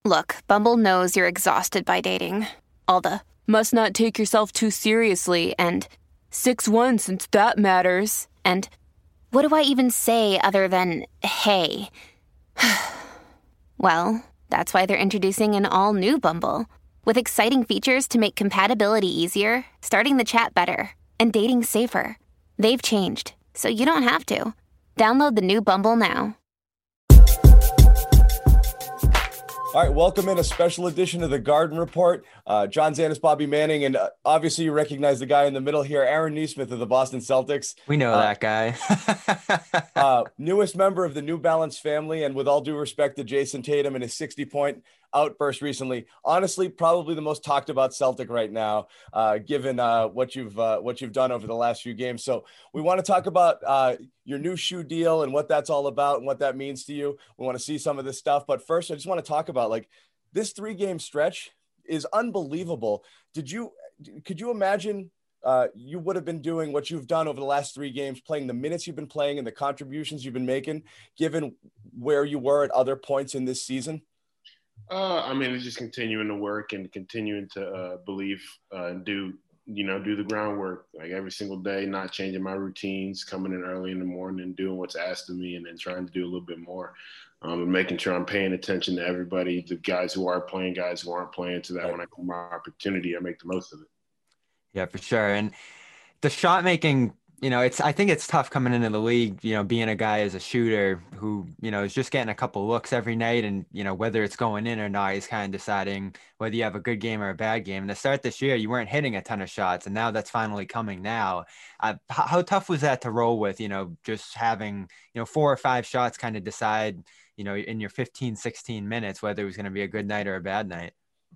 Look, Bumble knows you're exhausted by dating. All the must not take yourself too seriously and 6'1" since that matters. And what do I even say other than hey? Well, that's why they're introducing an all-new Bumble with exciting features to make compatibility easier, starting the chat better, and dating safer. They've changed, so you don't have to. Download the new Bumble now. All right, welcome in a special edition of the Garden Report. John Zanis, Bobby Manning, and obviously you recognize the guy in the middle here, Aaron Nesmith of the Boston Celtics. We know that guy. Newest member of the New Balance family, and with all due respect to Jason Tatum and his 60-point outburst recently, honestly, probably the most talked about Celtic right now, given what you've done over the last few games. So we want to talk about your new shoe deal and what that's all about and what that means to you. We want to see some of this stuff, but first, I just want to talk about like this 3-game stretch is unbelievable. Could you imagine you would have been doing what you've done over the last 3 games, playing the minutes you've been playing and the contributions you've been making, given where you were at other points in this season? I mean, it's just continuing to work and continuing to believe and do the groundwork like every single day, not changing my routines, coming in early in the morning and doing what's asked of me, and then trying to do a little bit more, and making sure I'm paying attention to everybody, the guys who are playing, guys who aren't playing, so that when I get my opportunity, I make the most of it. Yeah, for sure. And the shot making, I think it's tough coming into the league, being a guy as a shooter who, is just getting a couple looks every night, and, whether it's going in or not, he's kind of deciding whether you have a good game or a bad game. And to start this year, you weren't hitting a ton of shots, and now that's finally coming now. How tough was that to roll with, just having, 4 or 5 shots kind of decide, in your 15, 16 minutes, whether it was going to be a good night or a bad night?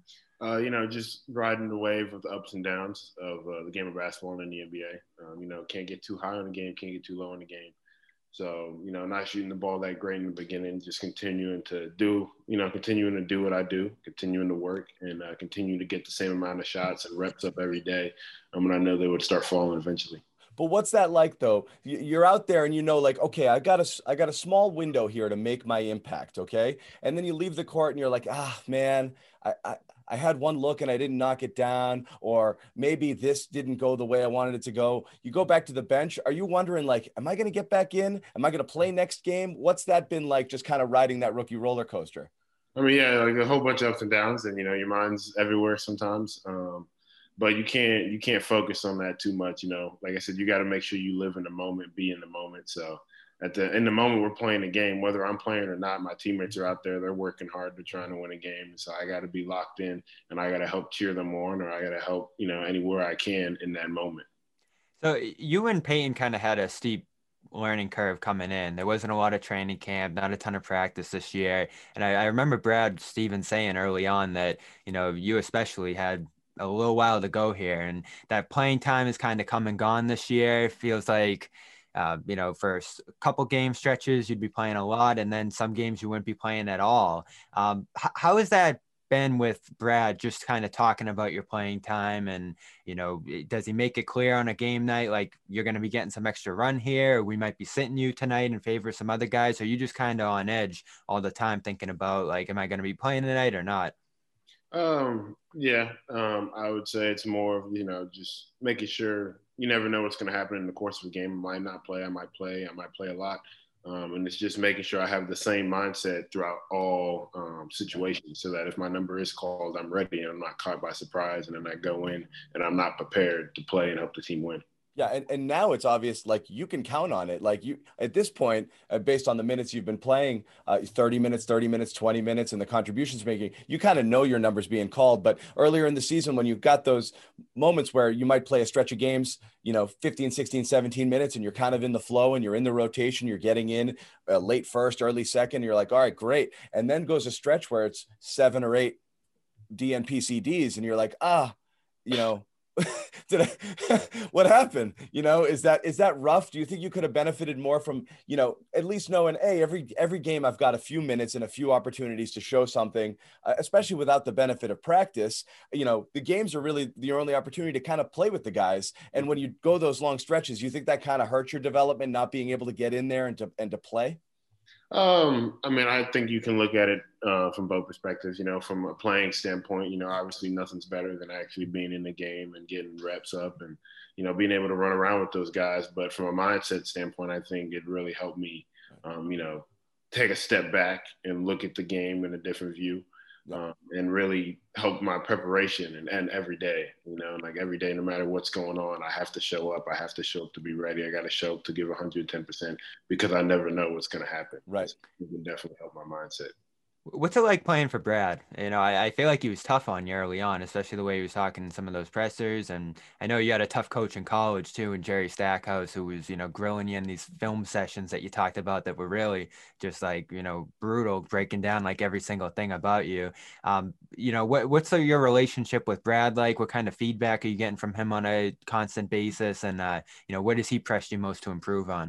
Just riding the wave of the ups and downs of the game of basketball in the NBA. Can't get too high on the game, can't get too low in the game. So, not shooting the ball that great in the beginning, just continuing to do what I do, continuing to work, and continue to get the same amount of shots and reps up every day. And I know they would start falling eventually. But what's that like though? You're out there and like, okay, I got a small window here to make my impact. Okay. And then you leave the court and you're like, man, I had one look and I didn't knock it down, or maybe this didn't go the way I wanted it to go. You go back to the bench. Are you wondering like, am I going to get back in? Am I going to play next game? What's that been like, just kind of riding that rookie roller coaster? I mean, yeah, like a whole bunch of ups and downs, and, your mind's everywhere sometimes. But you can't focus on that too much. Like I said, you got to make sure you live in the moment, be in the moment. So in the moment we're playing a game, whether I'm playing or not, my teammates are out there. They're working hard to trying to win a game. So I got to be locked in, and I got to help cheer them on, or I got to help, anywhere I can in that moment. So you and Peyton kind of had a steep learning curve coming in. There wasn't a lot of training camp, not a ton of practice this year. And I remember Brad Stevens saying early on that, you especially had a little while to go here, and that playing time is kind of come and gone this year. It feels like, for a couple game stretches, you'd be playing a lot, and then some games you wouldn't be playing at all. How has that been with Brad, just kind of talking about your playing time? And, does he make it clear on a game night, like you're going to be getting some extra run here, or we might be sitting you tonight in favor of some other guys? Or are you just kind of on edge all the time thinking about like, am I going to be playing tonight or not? I would say it's more of, just making sure you never know what's going to happen in the course of a game. I might not play, I might play a lot. And it's just making sure I have the same mindset throughout all situations, so that if my number is called, I'm ready and I'm not caught by surprise, and then I go in and I'm not prepared to play and help the team win. Yeah, and now it's obvious, like you can count on it. Like you, at this point, based on the minutes you've been playing, 30 minutes, 20 minutes, and the contributions making, you kind of know your numbers being called. But earlier in the season, when you've got those moments where you might play a stretch of games, 15, 16, 17 minutes, and you're kind of in the flow and you're in the rotation, you're getting in late first, early second, you're like, all right, great. And then goes a stretch where it's 7 or 8 DNP CDs, and you're like, what happened? Is that rough? Do you think you could have benefited more from, at least knowing, hey, every game I've got a few minutes and a few opportunities to show something, especially without the benefit of practice. The games are really your only opportunity to kind of play with the guys. And when you go those long stretches, you think that kind of hurts your development, not being able to get in there and to play? I mean, I think you can look at it from both perspectives. You know, from a playing standpoint, you know, obviously nothing's better than actually being in the game and getting reps up and, you know, being able to run around with those guys. But from a mindset standpoint, I think it really helped me, you know, take a step back and look at the game in a different view. And really help my preparation and every day, you know, like every day, no matter what's going on, I have to show up. I have to show up to be ready. I got to show up to give 110% because I never know what's going to happen. Right. It can definitely help my mindset. What's it like playing for Brad? You know, I feel like he was tough on you early on, especially the way he was talking in some of those pressers. And I know you had a tough coach in college too, and Jerry Stackhouse, who was, you know, grilling you in these film sessions that you talked about that were really just like, you know, brutal, breaking down like every single thing about you. You know, what's your relationship with Brad like? What kind of feedback are you getting from him on a constant basis? And, you know, what does he press you most to improve on?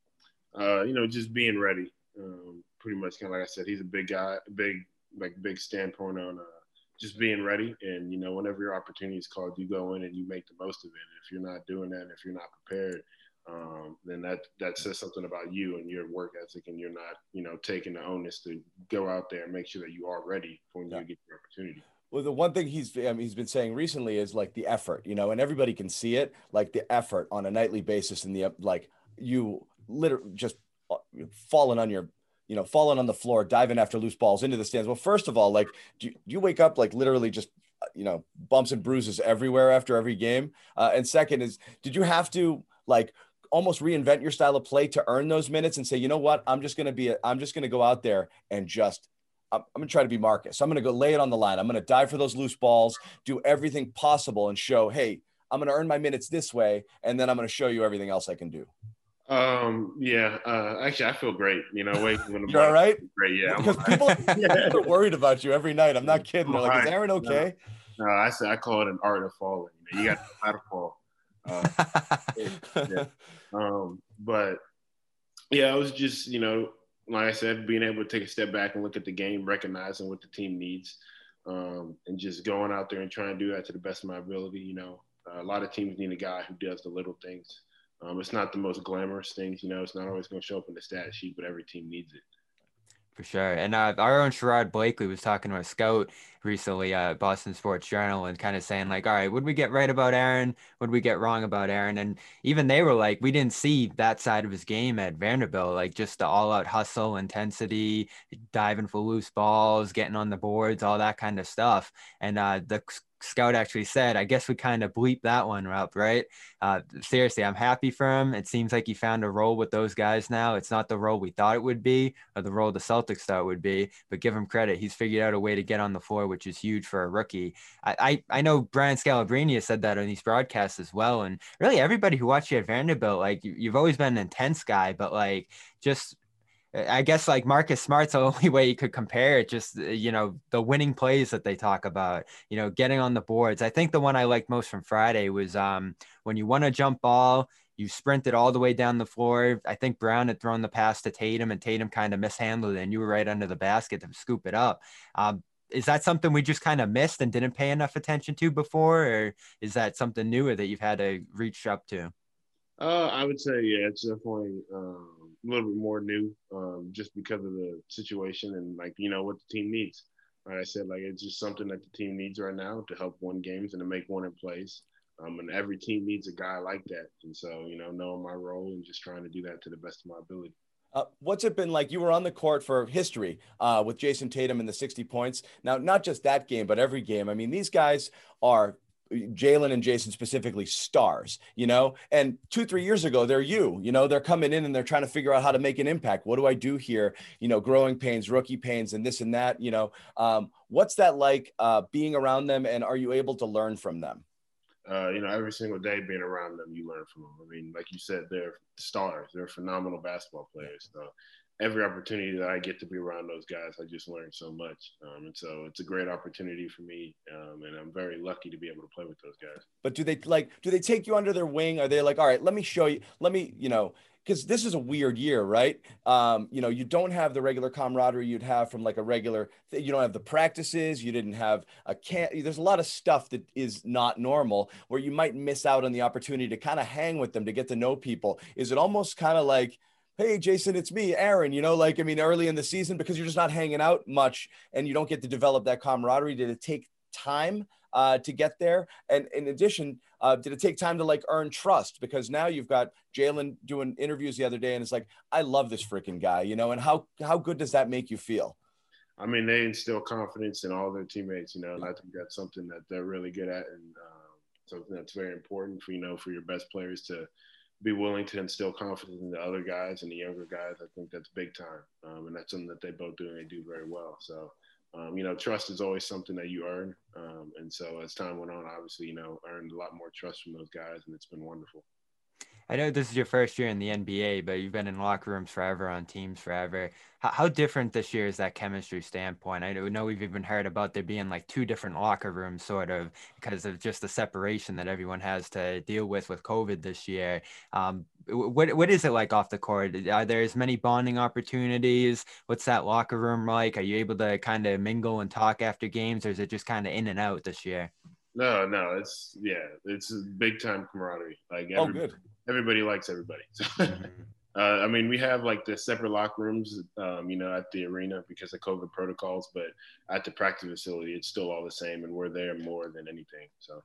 You know, just being ready. Pretty much kind of like I said, he's a big guy, big standpoint on just being ready. And, you know, whenever your opportunity is called, you go in and you make the most of it. And if you're not doing that, and if you're not prepared, then that says something about you and your work ethic, and you're not, you know, taking the onus to go out there and make sure that you are ready for when you get your opportunity. Well, the one thing he's been saying recently is like the effort, you know, and everybody can see it, like the effort on a nightly basis, and the like you literally just falling on your, you know, falling on the floor, diving after loose balls into the stands. Well, first of all, like, do you wake up like literally just, you know, bumps and bruises everywhere after every game? And second is, did you have to like almost reinvent your style of play to earn those minutes and say, you know what, I'm just going to go out there and just, I'm going to try to be Marcus. I'm going to go lay it on the line. I'm going to dive for those loose balls, do everything possible and show, hey, I'm going to earn my minutes this way. And then I'm going to show you everything else I can do. Yeah. Actually, I feel great. You know, when you're all right. Great. Yeah. Because people are worried about you every night. I'm not kidding. They're like, is Aaron okay? No, I call it an art of falling. You know, you got to know how to fall. Yeah. But yeah, it was just, you know, like I said, being able to take a step back and look at the game, recognizing what the team needs, and just going out there and trying to do that to the best of my ability. You know, a lot of teams need a guy who does the little things. It's not the most glamorous things, you know. It's not always going to show up in the stat sheet, but every team needs it. For sure. And our own Sherrod Blakely was talking to a scout recently at Boston Sports Journal and kind of saying like, all right, would we get right about Aaron? Would we get wrong about Aaron? And even they were like, we didn't see that side of his game at Vanderbilt, like just the all out hustle, intensity, diving for loose balls, getting on the boards, all that kind of stuff. And the scout actually said, I guess we kind of bleep that one up, right? Seriously, I'm happy for him. It seems like he found a role with those guys now. It's not the role we thought it would be or the role the Celtics thought it would be, but give him credit. He's figured out a way to get on the floor, which is huge for a rookie. I know Brian Scalabrine has said that on these broadcasts as well. And really everybody who watched you at Vanderbilt, like you've always been an intense guy, but like just I guess like Marcus Smart's the only way you could compare it. Just, you know, the winning plays that they talk about, you know, getting on the boards. I think the one I liked most from Friday was when you won a jump ball, you sprinted all the way down the floor. I think Brown had thrown the pass to Tatum and Tatum kind of mishandled it and you were right under the basket to scoop it up. Is that something we just kind of missed and didn't pay enough attention to before? Or is that something newer that you've had to reach up to? I would say, yeah, it's definitely a little bit more new, just because of the situation and like, you know, what the team needs. Like I said, like it's just something that the team needs right now to help win games and to make winning plays. And every team needs a guy like that. And so, you know, knowing my role and just trying to do that to the best of my ability. What's it been like? You were on the court for history with Jason Tatum and the 60 points. Now, not just that game, but every game. I mean, these guys are Jalen and Jason specifically stars, you know, and 2-3 years ago, they're coming in and they're trying to figure out how to make an impact. What do I do here? You know, growing pains, rookie pains, and this and that, you know, what's that like being around them? And are you able to learn from them? You know, every single day being around them, you learn from them. I mean, like you said, they're stars. They're phenomenal basketball players. So every opportunity that I get to be around those guys, I just learn so much. And so it's a great opportunity for me. And I'm very lucky to be able to play with those guys. But do they take you under their wing? Are they like, all right, let me show you, you know, because this is a weird year, right? You know, you don't have the regular camaraderie you'd have from like a regular, you don't have the practices, you didn't have there's a lot of stuff that is not normal where you might miss out on the opportunity to kind of hang with them, to get to know people. Is it almost kind of like, hey, Jason, it's me, Aaron, like, I mean, early in the season, because you're just not hanging out much and you don't get to develop that camaraderie? Did it take time to get there? And in addition, did it take time to like earn trust? Because now you've got Jalen doing interviews the other day and it's like, I love this freaking guy, and how good does that make you feel? I mean, they instill confidence in all their teammates, and I think that's something that they're really good at, and something that's very important for your best players to be willing to instill confidence in the other guys and the younger guys. I think that's big time, and that's something that they both do and they do very well. So, trust is always something that you earn, and so as time went on, obviously, earned a lot more trust from those guys, and it's been wonderful. I know this is your first year in the NBA, but you've been in locker rooms forever, on teams forever. How different this year is that chemistry standpoint? I know we've even heard about there being like two different locker rooms, sort of, because of just the separation that everyone has to deal with COVID this year. What is it like off the court? Are there as many bonding opportunities? What's that locker room like? Are you able to kind of mingle and talk after games, or is it just kind of in and out this year? No, it's big time camaraderie. Like everybody likes everybody. So, I mean, we have like the separate locker rooms, at the arena because of COVID protocols, but at the practice facility, it's still all the same, and we're there more than anything. So,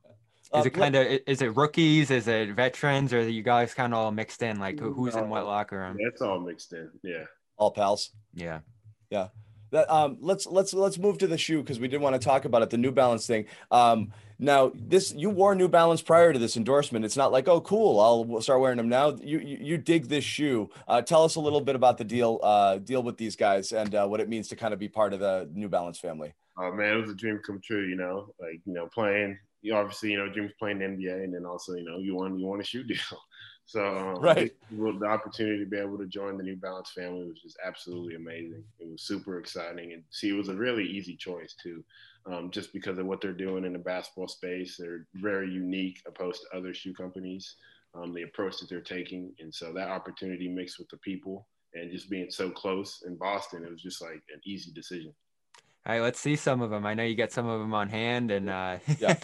is it rookies? Is it veterans? Or are you guys kind of all mixed in? Like who's in what locker room? Yeah, it's all mixed in. Yeah, all pals. Yeah. That let's move to the shoe, because we did want to talk about it, the New Balance thing. Now you wore New Balance prior to this endorsement. It's not like, oh cool, I'll start wearing them now. You dig this shoe. Tell us a little bit about the deal with these guys and what it means to kind of be part of the New Balance family. Oh man, it was a dream come true. Playing. Obviously, dreams playing the NBA, and then also you want a shoe deal. So right, the opportunity to be able to join the New Balance family was just absolutely amazing. It was super exciting, and it was a really easy choice too, just because of what they're doing in the basketball space. They're very unique opposed to other shoe companies, the approach that they're taking, and so that opportunity mixed with the people and just being so close in Boston, it was just like an easy decision. All right, let's see some of them. I know you got some of them on hand, and yeah.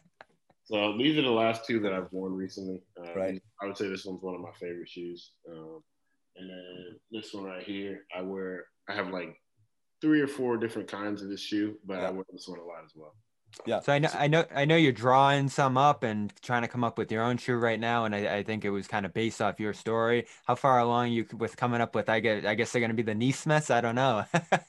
So these are the last two that I've worn recently. Right. I would say this one's one of my favorite shoes. And then this one right here, I have like 3 or 4 different kinds of this shoe, but I wear this one a lot as well. Yeah. So I know you're drawing some up and trying to come up with your own shoe right now, and I think it was kind of based off your story. How far along you with coming up with? I guess they're going to be the Neesmiths. I don't know.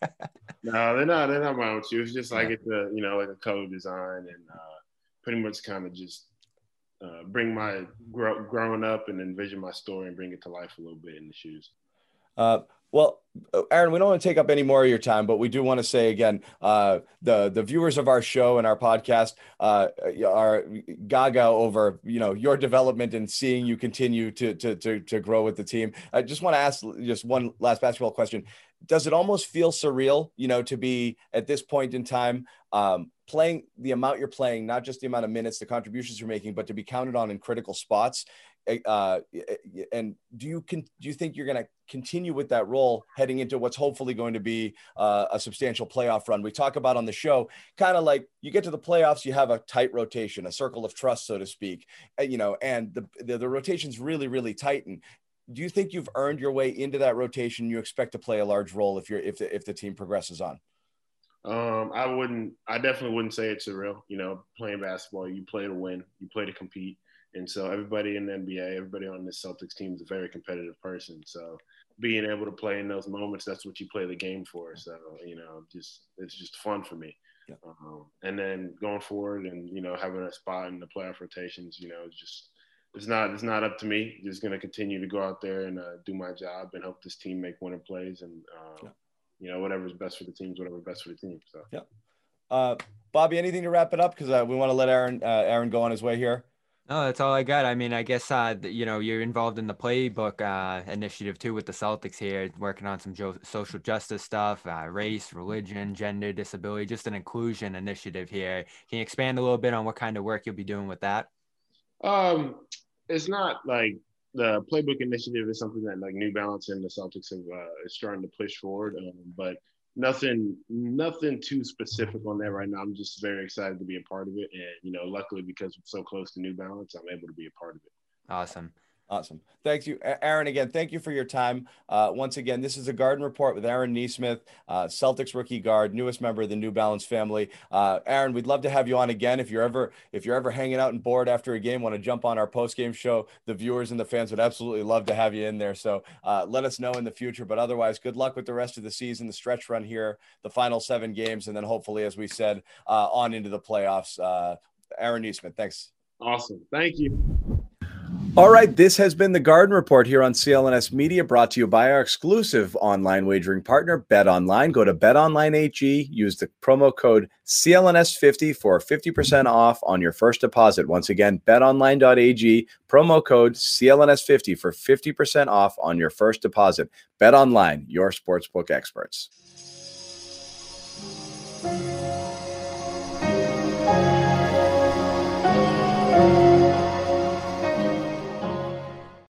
No, they're not my own shoes. Just I get to like a color design and pretty much kind of just bring my growing up and envision my story and bring it to life a little bit in the shoes. Well, Aaron, we don't want to take up any more of your time, but we do want to say again, the viewers of our show and our podcast are gaga over your development and seeing you continue to grow with the team. I just want to ask just one last basketball question. Does it almost feel surreal, to be at this point in time playing the amount you're playing, not just the amount of minutes, the contributions you're making, but to be counted on in critical spots? And do you think you're going to continue with that role heading into what's hopefully going to be a substantial playoff run? We talk about on the show, kind of like you get to the playoffs, you have a tight rotation, a circle of trust, so to speak, and the rotation's really, really tight. And do you think you've earned your way into that rotation? You expect to play a large role if the team progresses on? I definitely wouldn't say it's surreal. Playing basketball, you play to win, you play to compete. And so everybody in the NBA, everybody on this Celtics team is a very competitive person. So being able to play in those moments, that's what you play the game for. So, it's just fun for me. Yeah. And then going forward and, having a spot in the playoff rotations, it's not up to me. Just going to continue to go out there and do my job and help this team make winning plays and, whatever's best for the teams, whatever's best for the team. So, yeah. Bobby, anything to wrap it up? Because we want to let Aaron go on his way here. No, that's all I got. I mean, I guess, you're involved in the Playbook initiative too with the Celtics here, working on some social justice stuff, race, religion, gender, disability, just an inclusion initiative here. Can you expand a little bit on what kind of work you'll be doing with that? It's not like the Playbook initiative is something that like New Balance and the Celtics is starting to push forward, but nothing too specific on that right now. I'm just very excited to be a part of it. And, luckily because I'm so close to New Balance, I'm able to be a part of it. Awesome. Awesome. Thank you, Aaron. Again, thank you for your time. Once again, this is a Garden Report with Aaron Nesmith, Celtics rookie guard, newest member of the New Balance family. Aaron, we'd love to have you on again. If you're ever hanging out and bored after a game, want to jump on our post-game show, the viewers and the fans would absolutely love to have you in there. So let us know in the future. But otherwise, good luck with the rest of the season, the stretch run here, the final 7 games, and then hopefully, as we said, on into the playoffs. Aaron Nesmith, thanks. Awesome. Thank you. All right, this has been the Garden Report here on CLNS Media, brought to you by our exclusive online wagering partner, BetOnline. Go to BetOnline.ag, use the promo code CLNS50 for 50% off on your first deposit. Once again, BetOnline.ag, promo code CLNS50 for 50% off on your first deposit. BetOnline, your sportsbook experts.